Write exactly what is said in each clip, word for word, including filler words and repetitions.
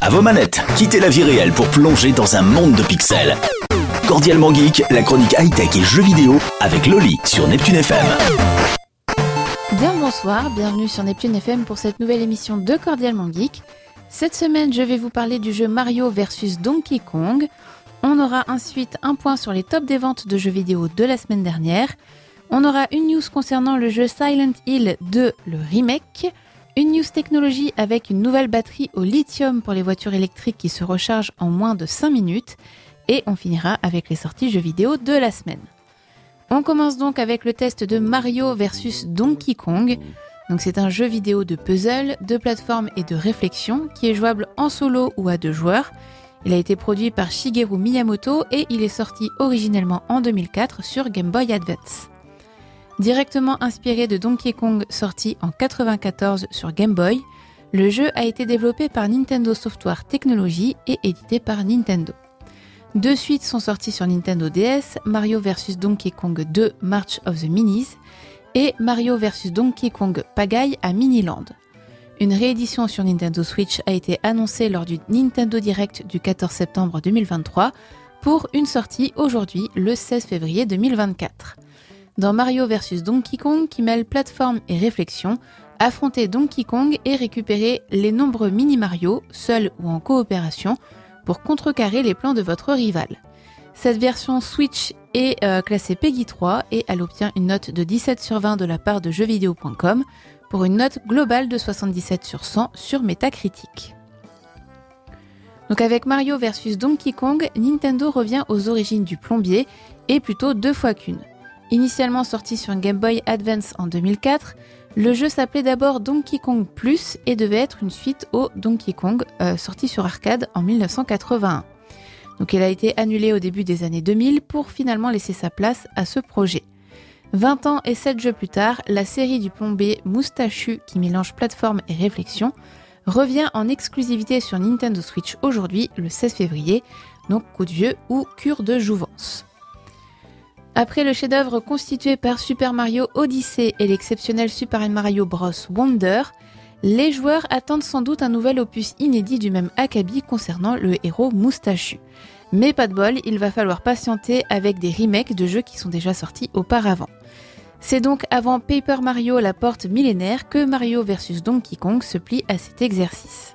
À vos manettes, quittez la vie réelle pour plonger dans un monde de pixels. Cordialement Geek, la chronique high-tech et jeux vidéo avec Loli sur Neptune F M. Bien le bonsoir, bienvenue sur Neptune F M pour cette nouvelle émission de Cordialement Geek. Cette semaine, je vais vous parler du jeu Mario versus Donkey Kong. On aura ensuite un point sur les tops des ventes de jeux vidéo de la semaine dernière. On aura une news concernant le jeu Silent Hill deux, le remake. Une news technologie avec une nouvelle batterie au lithium pour les voitures électriques qui se rechargent en moins de cinq minutes. Et on finira avec les sorties jeux vidéo de la semaine. On commence donc avec le test de Mario versus Donkey Kong. Donc c'est un jeu vidéo de puzzle, de plateforme et de réflexion qui est jouable en solo ou à deux joueurs. Il a été produit par Shigeru Miyamoto et il est sorti originellement en deux mille quatre sur Game Boy Advance. Directement inspiré de Donkey Kong sorti en quatre-vingt-quatorze sur Game Boy, le jeu a été développé par Nintendo Software Technology et édité par Nintendo. Deux suites sont sorties sur Nintendo D S, Mario versus Donkey Kong deux March of the Minis et Mario versus Donkey Kong Pagaille à Miniland. Une réédition sur Nintendo Switch a été annoncée lors du Nintendo Direct du quatorze septembre deux mille vingt-trois pour une sortie aujourd'hui le seize février deux mille vingt-quatre. Dans Mario versus Donkey Kong qui mêle plateforme et réflexion, affrontez Donkey Kong et récupérez les nombreux mini-Mario, seuls ou en coopération, pour contrecarrer les plans de votre rival. Cette version Switch est euh, classée Peggy trois et elle obtient une note de dix-sept sur vingt de la part de jeux vidéo point com pour une note globale de soixante-dix-sept sur cent sur Metacritic. Donc avec Mario versus Donkey Kong, Nintendo revient aux origines du plombier et plutôt deux fois qu'une. Initialement sorti sur Game Boy Advance en deux mille quatre, le jeu s'appelait d'abord Donkey Kong Plus et devait être une suite au Donkey Kong euh, sorti sur arcade en dix-neuf cent quatre-vingt-un. Donc il a été annulé au début des années deux mille pour finalement laisser sa place à ce projet. vingt ans et sept jeux plus tard, la série du plombier moustachu qui mélange plateforme et réflexion revient en exclusivité sur Nintendo Switch aujourd'hui, le seize février, donc coup de vieux ou cure de jouvence. Après le chef-d'œuvre constitué par Super Mario Odyssey et l'exceptionnel Super Mario Bros. Wonder, les joueurs attendent sans doute un nouvel opus inédit du même acabit concernant le héros moustachu. Mais pas de bol, il va falloir patienter avec des remakes de jeux qui sont déjà sortis auparavant. C'est donc avant Paper Mario la porte millénaire que Mario versus Donkey Kong se plie à cet exercice.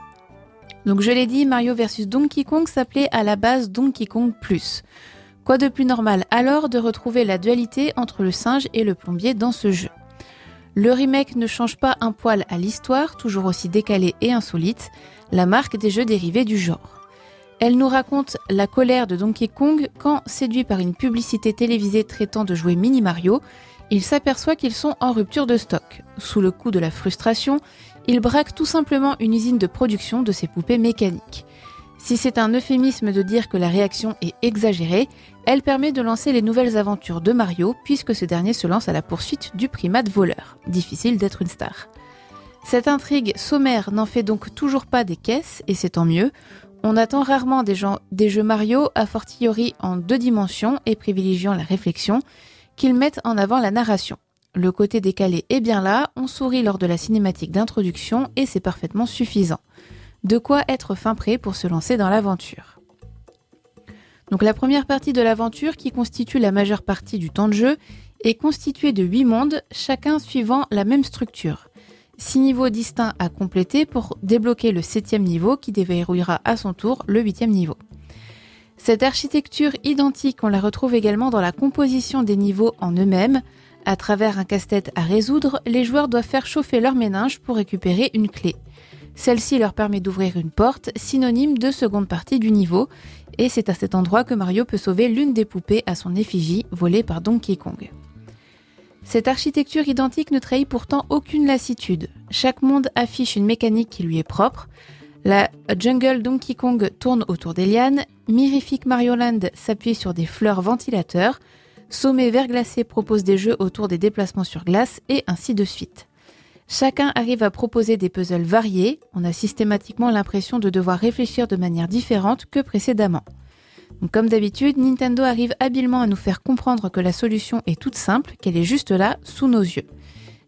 Donc je l'ai dit, Mario versus Donkey Kong s'appelait à la base Donkey Kong Plus. Quoi de plus normal alors de retrouver la dualité entre le singe et le plombier dans ce jeu. Le remake ne change pas un poil à l'histoire, toujours aussi décalée et insolite, la marque des jeux dérivés du genre. Elle nous raconte la colère de Donkey Kong quand, séduit par une publicité télévisée traitant de jouets Mini Mario, il s'aperçoit qu'ils sont en rupture de stock. Sous le coup de la frustration, il braque tout simplement une usine de production de ses poupées mécaniques. Si c'est un euphémisme de dire que la réaction est exagérée, elle permet de lancer les nouvelles aventures de Mario puisque ce dernier se lance à la poursuite du primate voleur. Difficile d'être une star. Cette intrigue sommaire n'en fait donc toujours pas des caisses, et c'est tant mieux. On attend rarement des, gens, des jeux Mario, a fortiori en deux dimensions et privilégiant la réflexion, qu'ils mettent en avant la narration. Le côté décalé est bien là, on sourit lors de la cinématique d'introduction et c'est parfaitement suffisant. De quoi être fin prêt pour se lancer dans l'aventure. Donc la première partie de l'aventure, qui constitue la majeure partie du temps de jeu, est constituée de huit mondes, chacun suivant la même structure. six niveaux distincts à compléter pour débloquer le septième niveau qui déverrouillera à son tour le huitième niveau. Cette architecture identique, on la retrouve également dans la composition des niveaux en eux-mêmes. À travers un casse-tête à résoudre, les joueurs doivent faire chauffer leur méninge pour récupérer une clé. Celle-ci leur permet d'ouvrir une porte, synonyme de seconde partie du niveau, et c'est à cet endroit que Mario peut sauver l'une des poupées à son effigie, volée par Donkey Kong. Cette architecture identique ne trahit pourtant aucune lassitude. Chaque monde affiche une mécanique qui lui est propre. La Jungle Donkey Kong tourne autour des lianes, Mirific Mario Land s'appuie sur des fleurs ventilateurs, Sommet Verglacé propose des jeux autour des déplacements sur glace, et ainsi de suite. Chacun arrive à proposer des puzzles variés, on a systématiquement l'impression de devoir réfléchir de manière différente que précédemment. Donc, comme d'habitude, Nintendo arrive habilement à nous faire comprendre que la solution est toute simple, qu'elle est juste là, sous nos yeux.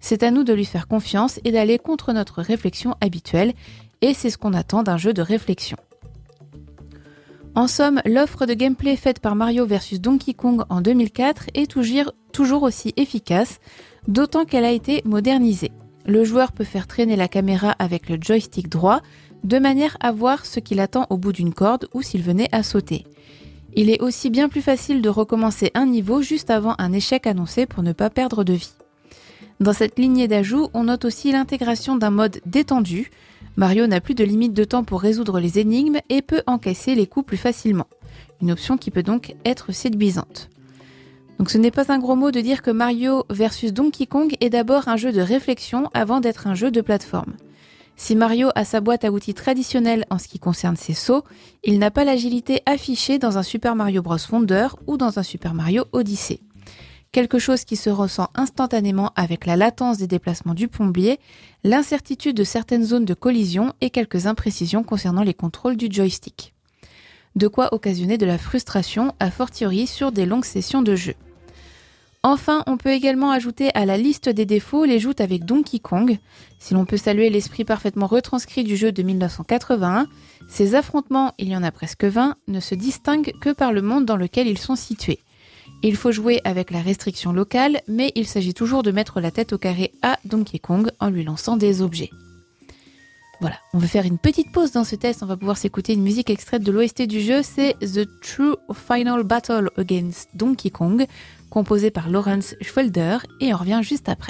C'est à nous de lui faire confiance et d'aller contre notre réflexion habituelle, et c'est ce qu'on attend d'un jeu de réflexion. En somme, l'offre de gameplay faite par Mario versus Donkey Kong en deux mille quatre est toujours aussi efficace, d'autant qu'elle a été modernisée. Le joueur peut faire traîner la caméra avec le joystick droit, de manière à voir ce qu'il attend au bout d'une corde ou s'il venait à sauter. Il est aussi bien plus facile de recommencer un niveau juste avant un échec annoncé pour ne pas perdre de vie. Dans cette lignée d'ajouts, on note aussi l'intégration d'un mode détendu. Mario n'a plus de limite de temps pour résoudre les énigmes et peut encaisser les coups plus facilement. Une option qui peut donc être séduisante. Donc ce n'est pas un gros mot de dire que Mario versus Donkey Kong est d'abord un jeu de réflexion avant d'être un jeu de plateforme. Si Mario a sa boîte à outils traditionnelle en ce qui concerne ses sauts, il n'a pas l'agilité affichée dans un Super Mario Bros Wonder ou dans un Super Mario Odyssey. Quelque chose qui se ressent instantanément avec la latence des déplacements du plombier, l'incertitude de certaines zones de collision et quelques imprécisions concernant les contrôles du joystick. De quoi occasionner de la frustration, a fortiori sur des longues sessions de jeu. Enfin, on peut également ajouter à la liste des défauts les joutes avec Donkey Kong. Si l'on peut saluer l'esprit parfaitement retranscrit du jeu de dix-neuf cent quatre-vingt-un, ces affrontements, il y en a presque vingt, ne se distinguent que par le monde dans lequel ils sont situés. Il faut jouer avec la restriction locale, mais il s'agit toujours de mettre la tête au carré à Donkey Kong en lui lançant des objets. Voilà, on va faire une petite pause dans ce test, on va pouvoir s'écouter une musique extraite de l'O S T du jeu, c'est The True Final Battle Against Donkey Kong, composé par Lawrence Schwelder, et on revient juste après.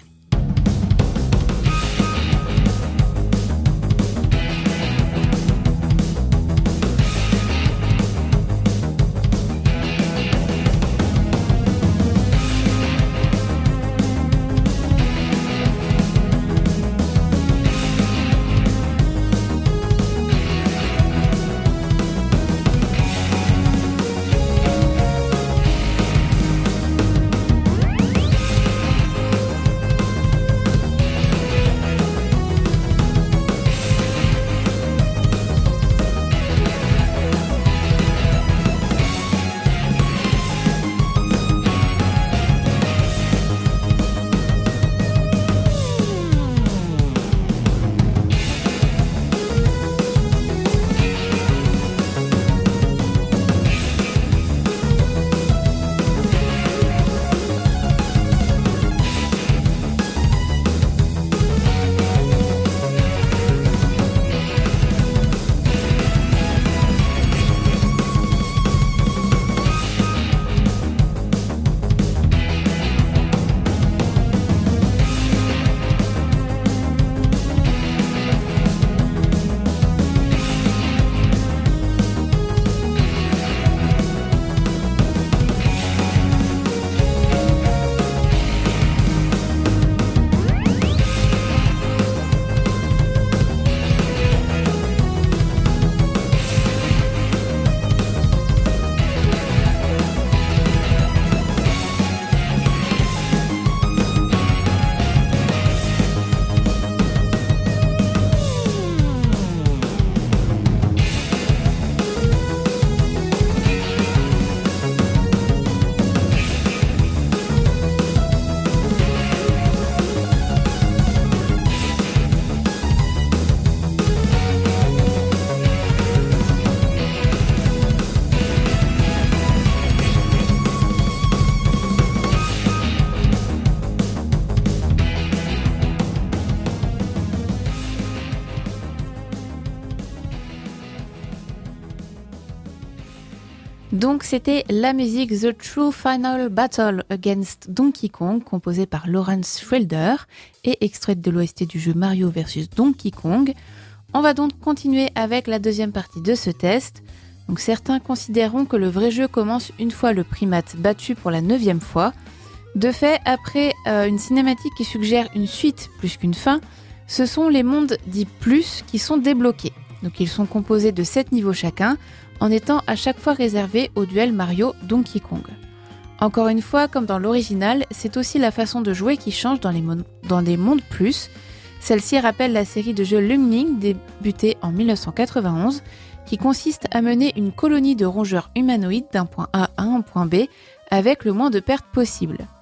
Donc c'était la musique The True Final Battle Against Donkey Kong, composée par Lawrence Schwelder et extraite de l'O S T du jeu Mario versus Donkey Kong. On va donc continuer avec la deuxième partie de ce test. Donc certains considéreront que le vrai jeu commence une fois le primate battu pour la neuvième fois. De fait, après euh, une cinématique qui suggère une suite plus qu'une fin, ce sont les mondes dits plus qui sont débloqués. Donc ils sont composés de sept niveaux chacun, en étant à chaque fois réservés au duel Mario-Donkey Kong. Encore une fois, comme dans l'original, c'est aussi la façon de jouer qui change dans les, mon- dans les mondes plus. Celle-ci rappelle la série de jeux Lemmings débutée en dix-neuf cent quatre-vingt-onze, qui consiste à mener une colonie de rongeurs humanoïdes d'un point A à un point B avec le moins de pertes possible.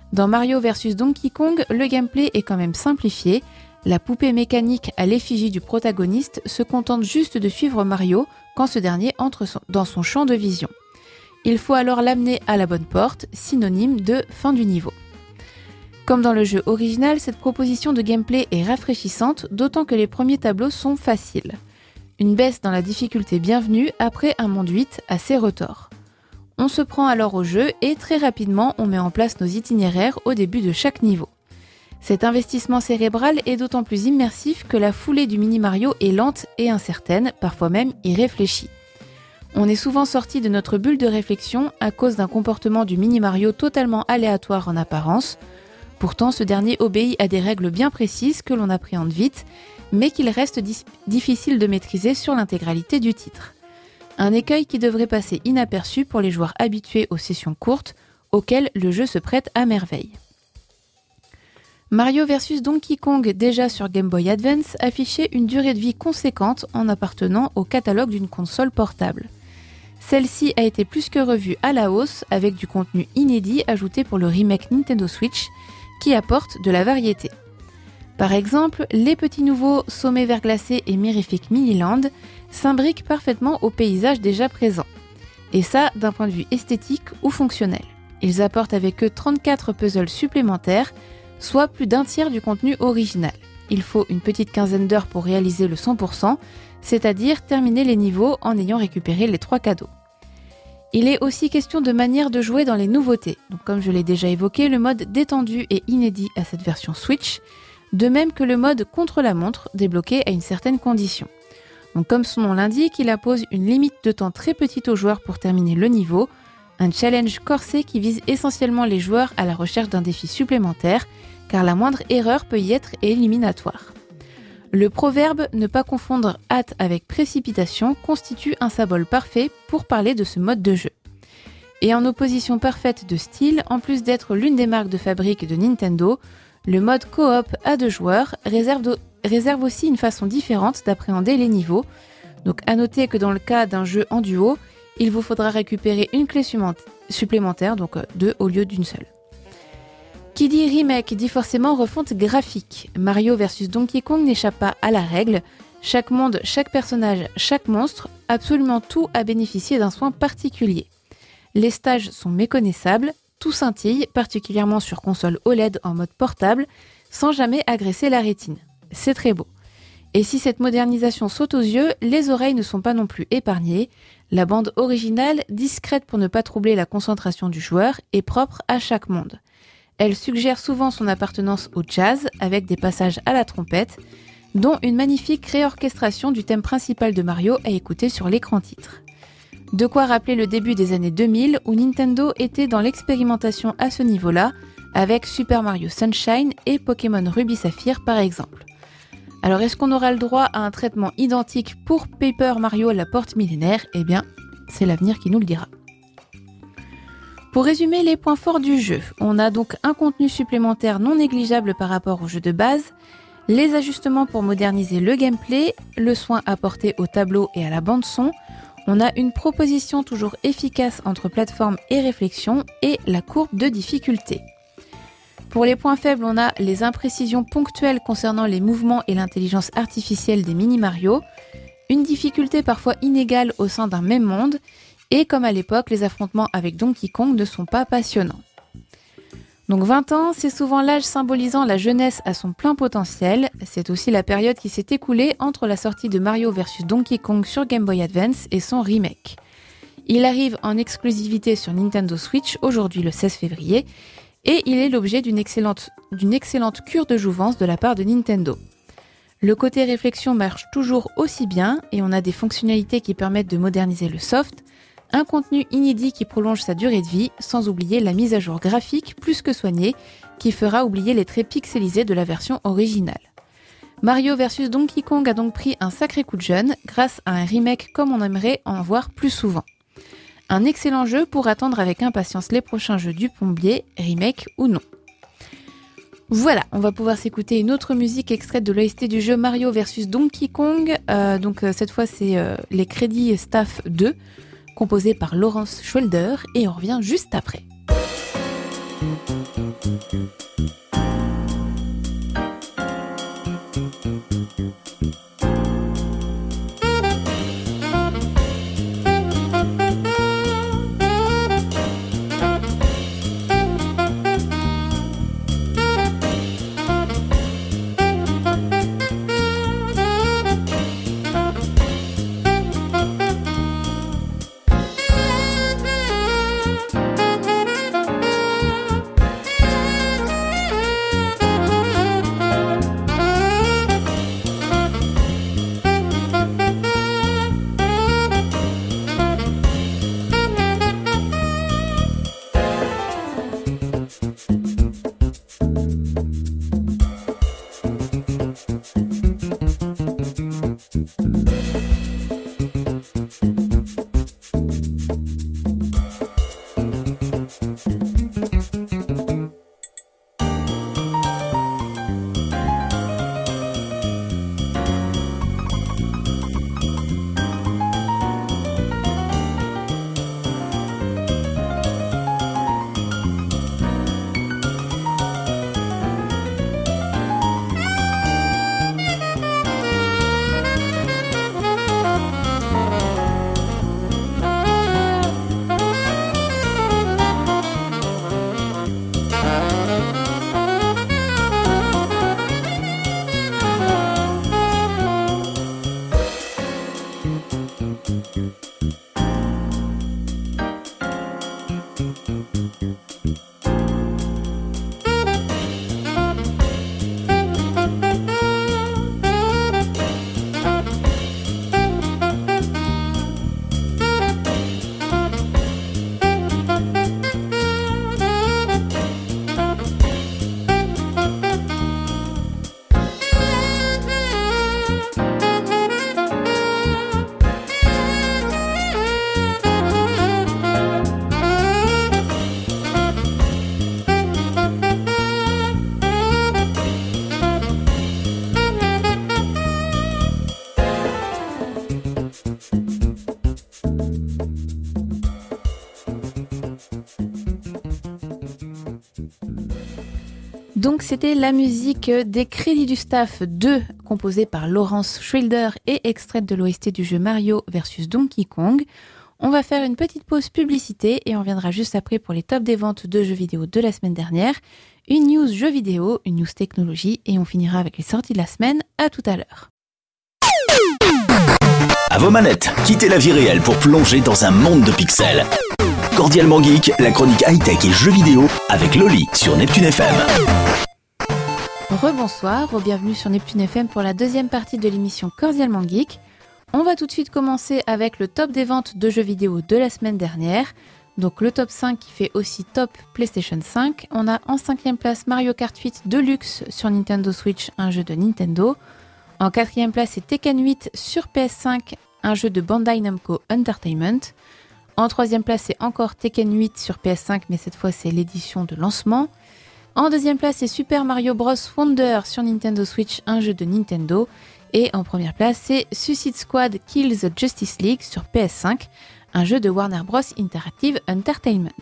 Dans Mario versus Donkey Kong, le gameplay est quand même simplifié. La poupée mécanique à l'effigie du protagoniste se contente juste de suivre Mario quand ce dernier entre dans son champ de vision. Il faut alors l'amener à la bonne porte, synonyme de fin du niveau. Comme dans le jeu original, cette proposition de gameplay est rafraîchissante, d'autant que les premiers tableaux sont faciles. Une baisse dans la difficulté bienvenue après un monde huit assez retors. On se prend alors au jeu et très rapidement on met en place nos itinéraires au début de chaque niveau. Cet investissement cérébral est d'autant plus immersif que la foulée du mini Mario est lente et incertaine, parfois même irréfléchie. On est souvent sorti de notre bulle de réflexion à cause d'un comportement du mini Mario totalement aléatoire en apparence. Pourtant, ce dernier obéit à des règles bien précises que l'on appréhende vite, mais qu'il reste dis- difficile de maîtriser sur l'intégralité du titre. Un écueil qui devrait passer inaperçu pour les joueurs habitués aux sessions courtes, auxquelles le jeu se prête à merveille. Mario versus Donkey Kong, déjà sur Game Boy Advance, affichait une durée de vie conséquente en appartenant au catalogue d'une console portable. Celle-ci a été plus que revue à la hausse avec du contenu inédit ajouté pour le remake Nintendo Switch qui apporte de la variété. Par exemple, les petits nouveaux sommets verglacés et mirifiques Miniland s'imbriquent parfaitement au paysage déjà présent. Et ça, d'un point de vue esthétique ou fonctionnel. Ils apportent avec eux trente-quatre puzzles supplémentaires, soit plus d'un tiers du contenu original. Il faut une petite quinzaine d'heures pour réaliser le cent pour cent, c'est-à-dire terminer les niveaux en ayant récupéré les trois cadeaux. Il est aussi question de manière de jouer dans les nouveautés. Donc, comme je l'ai déjà évoqué, le mode détendu est inédit à cette version Switch, de même que le mode contre-la-montre, débloqué à une certaine condition. Donc, comme son nom l'indique, il impose une limite de temps très petite aux joueurs pour terminer le niveau, un challenge corsé qui vise essentiellement les joueurs à la recherche d'un défi supplémentaire, car la moindre erreur peut y être éliminatoire. Le proverbe « ne pas confondre hâte avec précipitation » constitue un symbole parfait pour parler de ce mode de jeu. Et en opposition parfaite de style, en plus d'être l'une des marques de fabrique de Nintendo, le mode coop à deux joueurs réserve, de, réserve aussi une façon différente d'appréhender les niveaux. Donc à noter que dans le cas d'un jeu en duo, il vous faudra récupérer une clé supplémentaire, donc deux au lieu d'une seule. Qui dit remake dit forcément refonte graphique. Mario versus Donkey Kong n'échappe pas à la règle. Chaque monde, chaque personnage, chaque monstre, absolument tout a bénéficié d'un soin particulier. Les stages sont méconnaissables, tout scintille, particulièrement sur console O L E D en mode portable, sans jamais agresser la rétine. C'est très beau. Et si cette modernisation saute aux yeux, les oreilles ne sont pas non plus épargnées. La bande originale, discrète pour ne pas troubler la concentration du joueur, est propre à chaque monde. Elle suggère souvent son appartenance au jazz avec des passages à la trompette, dont une magnifique réorchestration du thème principal de Mario à écouter sur l'écran titre. De quoi rappeler le début des années deux mille où Nintendo était dans l'expérimentation à ce niveau-là, avec Super Mario Sunshine et Pokémon Ruby Saphir par exemple. Alors est-ce qu'on aura le droit à un traitement identique pour Paper Mario la porte millénaire ? Eh bien, c'est l'avenir qui nous le dira. Pour résumer les points forts du jeu, on a donc un contenu supplémentaire non négligeable par rapport au jeu de base, les ajustements pour moderniser le gameplay, le soin apporté au tableau et à la bande son, on a une proposition toujours efficace entre plateforme et réflexion et la courbe de difficulté. Pour les points faibles, on a les imprécisions ponctuelles concernant les mouvements et l'intelligence artificielle des mini-Mario, une difficulté parfois inégale au sein d'un même monde, et comme à l'époque, les affrontements avec Donkey Kong ne sont pas passionnants. Donc vingt ans, c'est souvent l'âge symbolisant la jeunesse à son plein potentiel. C'est aussi la période qui s'est écoulée entre la sortie de Mario versus Donkey Kong sur Game Boy Advance et son remake. Il arrive en exclusivité sur Nintendo Switch aujourd'hui le seize février et il est l'objet d'une excellente, d'une excellente cure de jouvence de la part de Nintendo. Le côté réflexion marche toujours aussi bien et on a des fonctionnalités qui permettent de moderniser le soft, un contenu inédit qui prolonge sa durée de vie, sans oublier la mise à jour graphique plus que soignée, qui fera oublier les traits pixelisés de la version originale. Mario versus Donkey Kong a donc pris un sacré coup de jeune, grâce à un remake comme on aimerait en voir plus souvent. Un excellent jeu pour attendre avec impatience les prochains jeux du plombier, remake ou non. Voilà, on va pouvoir s'écouter une autre musique extraite de l'O S T du jeu Mario versus Donkey Kong. Euh, donc euh, cette fois c'est euh, les crédits Staff deux, composé par Laurence Schwelder, et on revient juste après. Donc c'était la musique des Crédits du Staff deux, composée par Laurence Schwilder et extraite de l'O S T du jeu Mario versus Donkey Kong. On va faire une petite pause publicité et on reviendra juste après pour les tops des ventes de jeux vidéo de la semaine dernière, une news jeux vidéo, une news technologie et on finira avec les sorties de la semaine. À tout à l'heure. À vos manettes, quittez la vie réelle pour plonger dans un monde de pixels. Cordialement Geek, la chronique high-tech et jeux vidéo avec Loli sur Neptune F M. Rebonsoir, bienvenue sur Neptune F M pour la deuxième partie de l'émission Cordialement Geek. On va tout de suite commencer avec le top des ventes de jeux vidéo de la semaine dernière. Donc le top cinq qui fait aussi top PlayStation cinq. On a en cinquième place Mario Kart huit Deluxe sur Nintendo Switch, un jeu de Nintendo. En quatrième place c'est Tekken huit sur P S cinq, un jeu de Bandai Namco Entertainment. En troisième place, c'est encore Tekken huit sur P S cinq, mais cette fois, c'est l'édition de lancement. En deuxième place, c'est Super Mario Bros. Wonder sur Nintendo Switch, un jeu de Nintendo. Et en première place, c'est Suicide Squad Kills the Justice League sur P S cinq, un jeu de Warner Bros. Interactive Entertainment.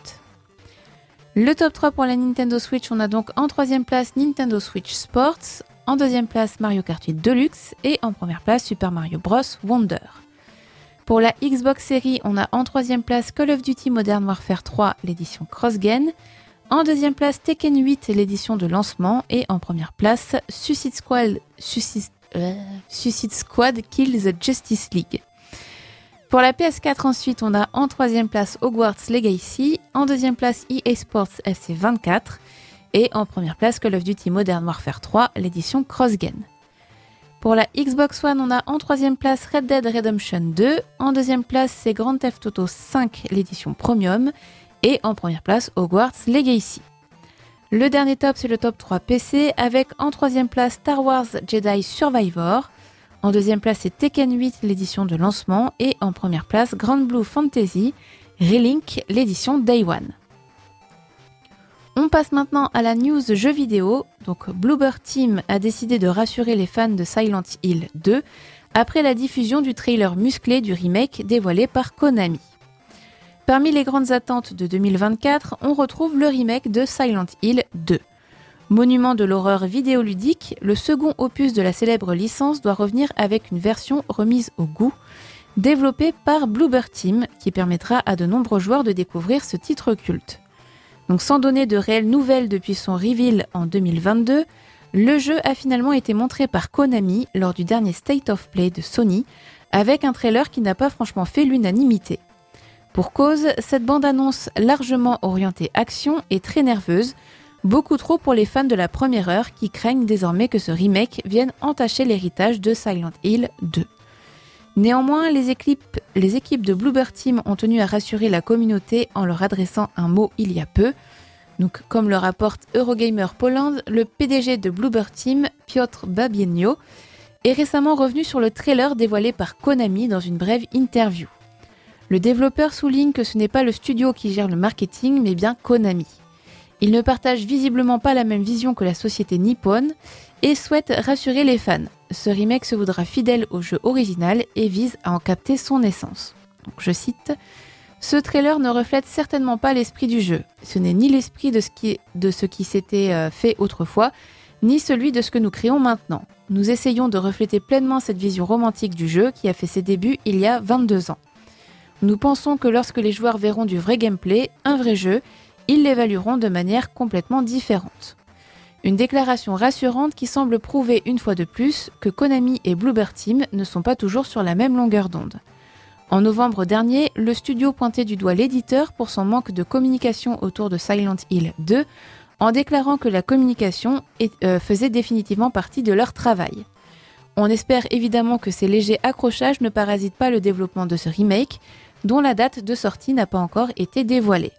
Le top trois pour la Nintendo Switch, on a donc en troisième place Nintendo Switch Sports, en deuxième place Mario Kart huit Deluxe et en première place Super Mario Bros. Wonder. Pour la Xbox Series, on a en troisième place Call of Duty Modern Warfare trois, l'édition Cross-Gen. En deuxième place Tekken huit, l'édition de lancement. Et en première place Suicide Squad, Suicide, euh, Suicide Squad Kill the Justice League. Pour la P S quatre ensuite, on a en troisième place Hogwarts Legacy. En deuxième place E A Sports F C vingt-quatre. Et en première place Call of Duty Modern Warfare trois, l'édition Cross-Gen. Pour la Xbox One, on a en troisième place Red Dead Redemption deux, en deuxième place c'est Grand Theft Auto cinq, l'édition Premium, et en première place Hogwarts Legacy. Le dernier top, c'est le top trois P C, avec en troisième place Star Wars Jedi Survivor, en deuxième place c'est Tekken huit, l'édition de lancement, et en première place Grand Blue Fantasy, Relink, l'édition Day One. On passe maintenant à la news jeux vidéo. Donc Bloober Team a décidé de rassurer les fans de Silent Hill deux après la diffusion du trailer musclé du remake dévoilé par Konami. Parmi les grandes attentes de deux mille vingt-quatre, on retrouve le remake de Silent Hill deux. Monument de l'horreur vidéoludique, le second opus de la célèbre licence doit revenir avec une version remise au goût, développée par Bloober Team, qui permettra à de nombreux joueurs de découvrir ce titre culte. Donc sans donner de réelles nouvelles depuis son reveal en deux mille vingt-deux, le jeu a finalement été montré par Konami lors du dernier State of Play de Sony, avec un trailer qui n'a pas franchement fait l'unanimité. Pour cause, cette bande-annonce largement orientée action est très nerveuse, beaucoup trop pour les fans de la première heure qui craignent désormais que ce remake vienne entacher l'héritage de Silent Hill deux. Néanmoins, les équipes, les équipes de Bloober Team ont tenu à rassurer la communauté en leur adressant un mot il y a peu. Donc, comme le rapporte Eurogamer Poland, le P D G de Bloober Team, Piotr Babienio, est récemment revenu sur le trailer dévoilé par Konami dans une brève interview. Le développeur souligne que ce n'est pas le studio qui gère le marketing, mais bien Konami. Il ne partage visiblement pas la même vision que la société Nippon et souhaite rassurer les fans. Ce remake se voudra fidèle au jeu original et vise à en capter son essence. Donc, je cite « Ce trailer ne reflète certainement pas l'esprit du jeu. Ce n'est ni l'esprit de ce qui, de ce qui s'était euh, fait autrefois, ni celui de ce que nous créons maintenant. Nous essayons de refléter pleinement cette vision romantique du jeu qui a fait ses débuts il y a vingt-deux ans. Nous pensons que lorsque les joueurs verront du vrai gameplay, un vrai jeu, ils l'évalueront de manière complètement différente. » Une déclaration rassurante qui semble prouver une fois de plus que Konami et Bloober Team ne sont pas toujours sur la même longueur d'onde. En novembre dernier, le studio pointait du doigt l'éditeur pour son manque de communication autour de Silent Hill deux, en déclarant que la communication est, euh, faisait définitivement partie de leur travail. On espère évidemment que ces légers accrochages ne parasitent pas le développement de ce remake, dont la date de sortie n'a pas encore été dévoilée.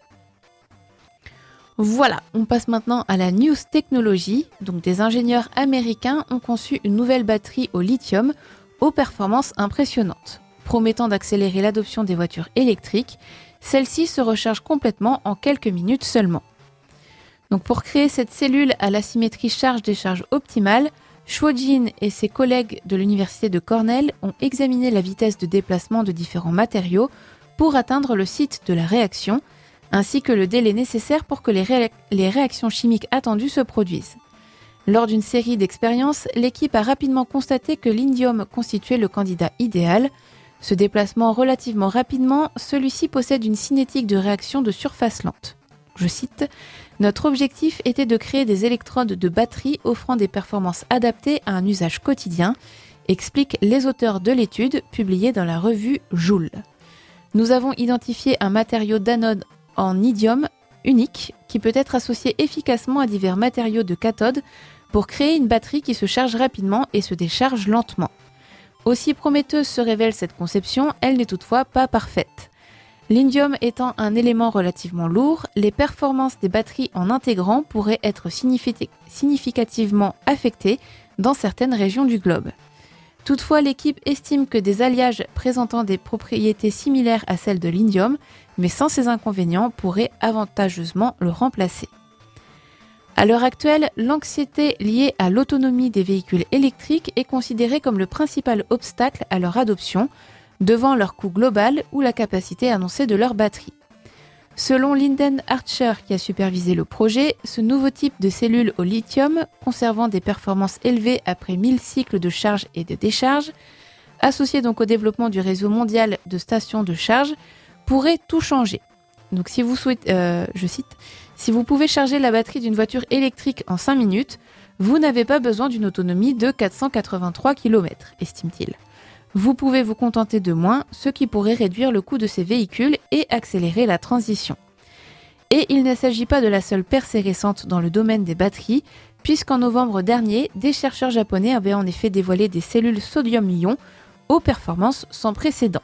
Voilà, on passe maintenant à la news technologie. Donc des ingénieurs américains ont conçu une nouvelle batterie au lithium aux performances impressionnantes. Promettant d'accélérer l'adoption des voitures électriques, celle-ci se recharge complètement en quelques minutes seulement. Donc pour créer cette cellule à la symétrie charge-décharge optimale, Shuojin et ses collègues de l'université de Cornell ont examiné la vitesse de déplacement de différents matériaux pour atteindre le site de la réaction, ainsi que le délai nécessaire pour que les, ré- les réactions chimiques attendues se produisent. Lors d'une série d'expériences, l'équipe a rapidement constaté que l'indium constituait le candidat idéal. Se déplacement relativement rapidement, celui-ci possède une cinétique de réaction de surface lente. Je cite « Notre objectif était de créer des électrodes de batterie offrant des performances adaptées à un usage quotidien », expliquent les auteurs de l'étude publiée dans la revue Joule. Nous avons identifié un matériau d'anode en indium unique qui peut être associé efficacement à divers matériaux de cathode pour créer une batterie qui se charge rapidement et se décharge lentement. Aussi prometteuse se révèle cette conception, elle n'est toutefois pas parfaite. L'indium étant un élément relativement lourd, les performances des batteries en intégrant pourraient être signifi- significativement affectées dans certaines régions du globe. Toutefois, l'équipe estime que des alliages présentant des propriétés similaires à celles de l'indium, mais sans ces inconvénients, pourraient avantageusement le remplacer. À l'heure actuelle, l'anxiété liée à l'autonomie des véhicules électriques est considérée comme le principal obstacle à leur adoption, devant leur coût global ou la capacité annoncée de leur batterie. Selon Lyndon Archer, qui a supervisé le projet, ce nouveau type de cellule au lithium, conservant des performances élevées après mille cycles de charge et de décharge, associé donc au développement du réseau mondial de stations de charge, pourrait tout changer. Donc si vous souhaitez, euh, je cite, « Si vous pouvez charger la batterie d'une voiture électrique en cinq minutes, vous n'avez pas besoin d'une autonomie de quatre cent quatre-vingt-trois kilomètres, estime-t-il. Vous pouvez vous contenter de moins, ce qui pourrait réduire le coût de ces véhicules et accélérer la transition. Et il ne s'agit pas de la seule percée récente dans le domaine des batteries, puisqu'en novembre dernier, des chercheurs japonais avaient en effet dévoilé des cellules sodium-ion aux performances sans précédent.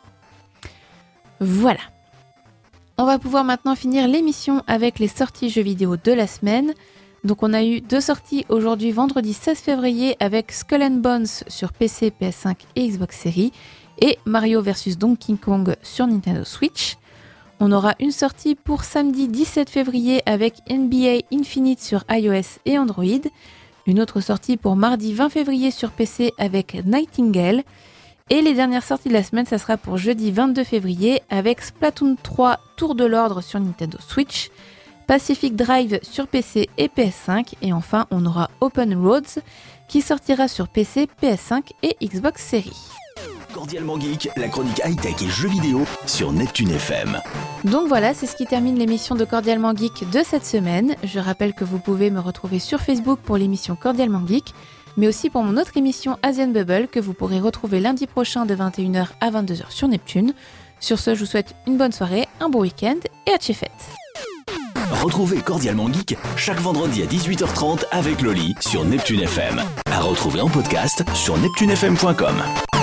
Voilà. On va pouvoir maintenant finir l'émission avec les sorties jeux vidéo de la semaine. Donc on a eu deux sorties aujourd'hui vendredi seize février avec Skull and Bones sur P C, P S cinq et Xbox Series et Mario versus Donkey Kong sur Nintendo Switch. On aura une sortie pour samedi dix-sept février avec N B A Infinite sur iOS et Android. Une autre sortie pour mardi vingt février sur P C avec Nightingale. Et les dernières sorties de la semaine, ça sera pour jeudi vingt-deux février avec Splatoon trois Tour de l'Ordre sur Nintendo Switch, Pacific Drive sur P C et P S cinq, et enfin on aura Open Roads qui sortira sur P C, P S cinq et Xbox Series. Cordialement Geek, la chronique high-tech et jeux vidéo sur Neptune F M. Donc voilà, c'est ce qui termine l'émission de Cordialement Geek de cette semaine. Je rappelle que vous pouvez me retrouver sur Facebook pour l'émission Cordialement Geek, mais aussi pour mon autre émission Asian Bubble que vous pourrez retrouver lundi prochain de vingt et une heures à vingt-deux heures sur Neptune. Sur ce, je vous souhaite une bonne soirée, un bon week-end et à tchefette. Retrouvez Cordialement Geek chaque vendredi à dix-huit heures trente avec Loli sur Neptune F M. À retrouver en podcast sur neptune f m point com.